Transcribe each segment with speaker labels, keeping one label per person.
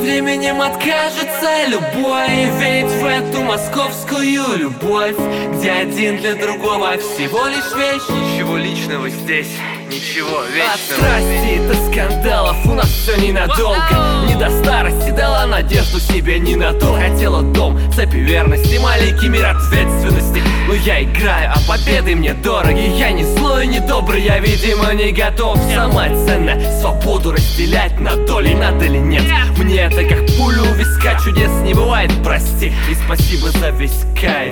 Speaker 1: временем откажется любой верить в эту московскую любовь, где один для другого всего лишь вещь.
Speaker 2: Ничего личного здесь, ничего вечного.
Speaker 1: От страсти до скандалов у нас все ненадолго. Не до старости дала надежду себе ненадолго. Хотела дом, цепи верности, маленький мир ответственности. Но я играю, а победы мне дороги. Я не злой, не добрый, я, видимо, не готов. Самое ценное — свободу разделять на доли, надо ли нет. Мне это как пулю у виска, чудес не бывает, прости. И спасибо за весь кайф.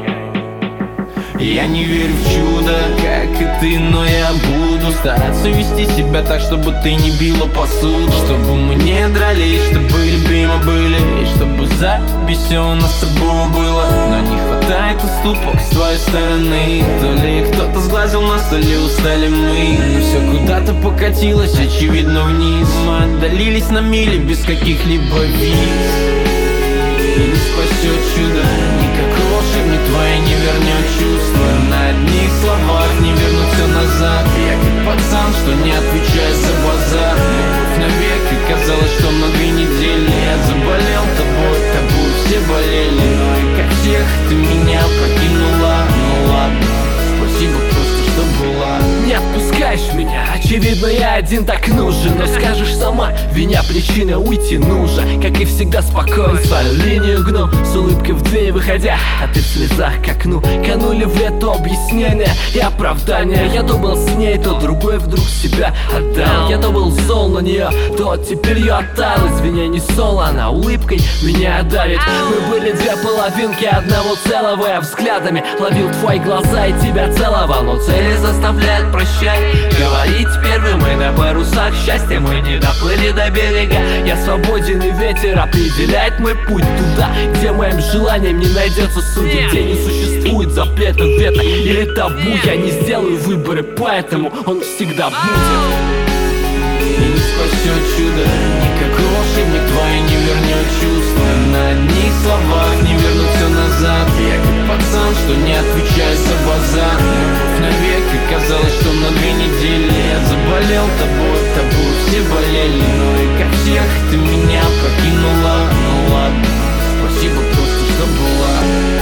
Speaker 3: Я не верю в чудо, как и ты, но я буду стараться вести себя так, чтобы ты не била посуду, чтобы мы не дрались, чтобы любимы были, и чтобы запись все у нас с тобой было. Но не хватает уступок с твоей стороны. То ли кто-то сглазил нас, то ли устали мы. Но все куда-то покатилось, очевидно, вниз. Мы отдалились на мили без каких-либо виз. И не спасет чудо, никакой волшебник твои не вернет чувства. На одних словах не вернуть все назад. Я как пацан, что не отвечает за базар. Любовь навек, и казалось, что на 2 недели. Я заболел тобой все болели. Но и как всех ты меня покинула. Ну ладно, спасибо просто, что была.
Speaker 1: Не отпускаешь меня, очевидно, я один так нужен. Но скажешь сама, виня причина уйти нужно. Как и всегда спокоен, свою линию гну, с улыбкой в дверь выходя, а ты в слезах к окну. Канули в лето объяснения и оправдания. Я то был с ней, то другой вдруг себя отдал. Я то был зол на нее, то теперь ее оттаял. Извини, не соло, она улыбкой меня одарит. Мы были 2 половинки одного целого. Я взглядами ловил твои глаза и тебя целовал. Но цели заставляют прощать, говорить первым и на парусах счастья. Мы не доплыли до берега. Я свободен, и ветер определяет мой путь туда, где моим желанием не найдется судьи, где не существует запретов, вето или табу. Я не сделаю выборы, поэтому он всегда будет.
Speaker 3: И не спасет чудо, никакой волшебник твои не вернет чувства. На одних словах не вернуть все назад. Я как пацан, что не отвечает за базар. Любовь навек, и казалось, что на 2 недели. Я заболел тобой все болели. Но и как всех ты меня покинула. Ну ладно, спасибо просто, что была.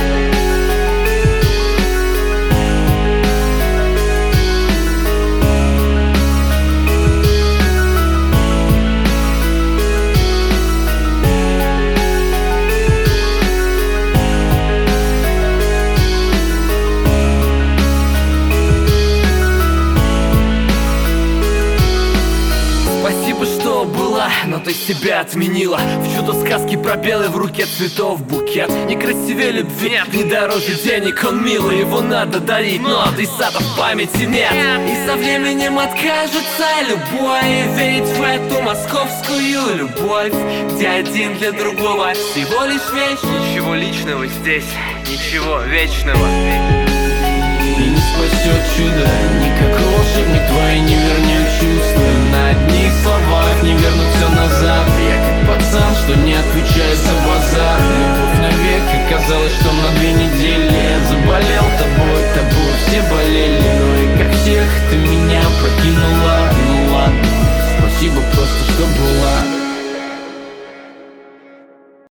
Speaker 1: Спасибо, что была, но ты себя отменила. В чудо-сказке про белый, в руке цветов букет. Не красивее любви, нет, не дороже денег. Он милый, его надо дарить, но адресата в памяти нет. И со временем откажется любой верить в эту московскую любовь, где один для другого всего лишь вещь.
Speaker 2: Ничего личного здесь, ничего вечного.
Speaker 3: И не спасет чудо, никакой волшебник твои не вернет чувства. На одних словах не вернуть все назад. Я как пацан, что не отвечает за базар. Любовь навек, и казалось, что на 2 недели. Я заболел тобой все болели. Но и как всех ты меня покинула. Ну ладно, спасибо просто, что была.